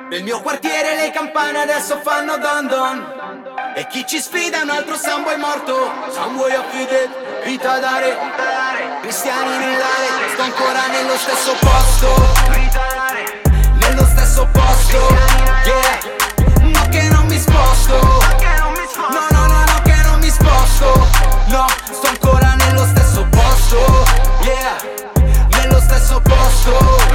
Nel mio quartiere le campane adesso fanno don don. E chi ci sfida è un altro Samboy morto. Samboy affide, vita dare. Cristiani nell'are, sto ancora nello stesso posto. Nello stesso posto, yeah. No che non mi sposto. No, no, no, no che non mi sposto. No, sto ancora nello stesso posto, yeah. Nello stesso posto.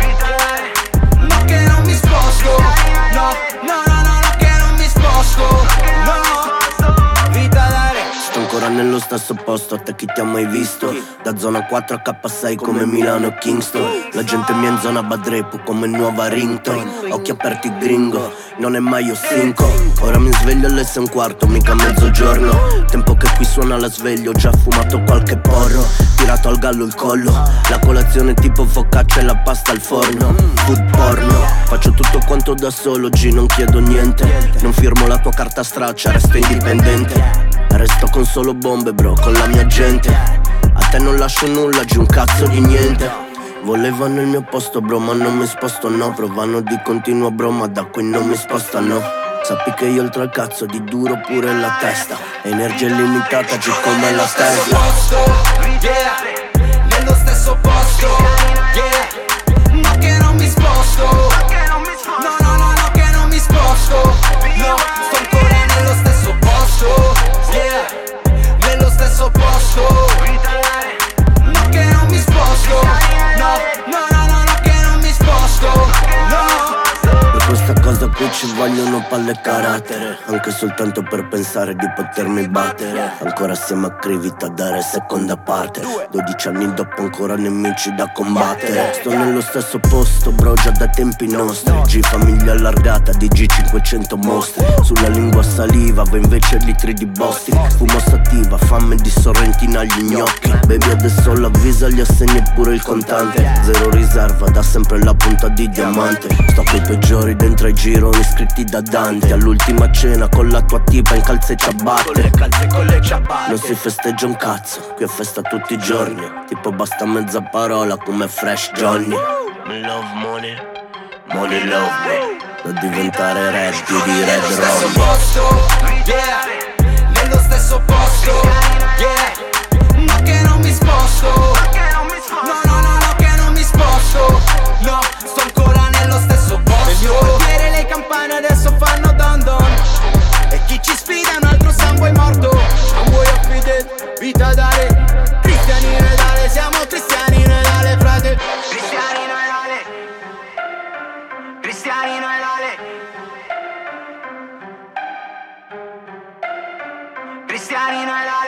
No che non mi sposto. No, no, no, no, no che non mi sposto. No, vita dare. Sto ancora nello stesso posto, a te chi ti ha mai visto? Da zona 4 a K6 come Milano e Kingston. La gente mia in zona Badrepu come nuova Rington. Occhi aperti gringo, non è mai io 5. Ora mi sveglio alle 6:15, mica mezzogiorno. Tempo che qui suona la sveglia, ho già fumato qualche porro. Tirato al gallo il collo, la colazione tipo focaccia e la pasta al forno. Food porno, faccio tutto quanto da solo, G non chiedo niente. Non firmo la tua carta straccia, resto indipendente. Resto con solo bombe bro, con la mia gente. A te non lascio nulla, giù un cazzo di niente. Volevano il mio posto bro, ma non mi sposto no. Provano di continuo bro, ma da qui non mi spostano. Sappi che io oltre al cazzo di duro pure la testa. Energia illimitata, giù come la Tesla. Yeah, nello stesso posto, yeah. No che non mi sposto. No, no, no, no che non mi sposto. No, sto ancora nello stesso posto, yeah. Nello stesso posto. No che non mi sposto. No, no, no, no, no che non mi sposto. No. Per questa cosa qui ci vogliono palle e carattere. Anche soltanto per pensare di potermi battere. Ancora siamo a Crivita a dare seconda parte. 12 anni dopo ancora nemici da combattere. Sto nello stesso posto bro già da tempi nostri. G famiglia allargata, DG 500 mostri. Sulla lingua saliva, va invece litri di Bostic. Fumo sativa, fame di Sorrentina agli gnocchi. Baby adesso l'avvisa, gli assegni e pure il contante. Zero riserva, da sempre la punta di diamante. Sto coi peggiori dentro ai gironi scritti da Dante. All'ultima cena con la tua tipa in calze e ciabatte. Non si festeggia un cazzo, qui è festa tutti i giorni. Tipo basta mezza parola come Fresh Johnny. Love money, money love me. Da diventare re più di Red Nello stesso Rum. posto, yeah. Nello stesso posto, yeah. No che non mi sposto. No, no, no, no che non mi sposto. No, sto ancora nello stesso posto. Nel mio quartiere le campane adesso fanno don don. E chi ci sfida è un altro Samboy morto. Samboy affide, vita dare. Cristiani Redale, siamo cristiani Redale, frate. Cristiani Redale. Cristiani Redale. Cristiani Redale.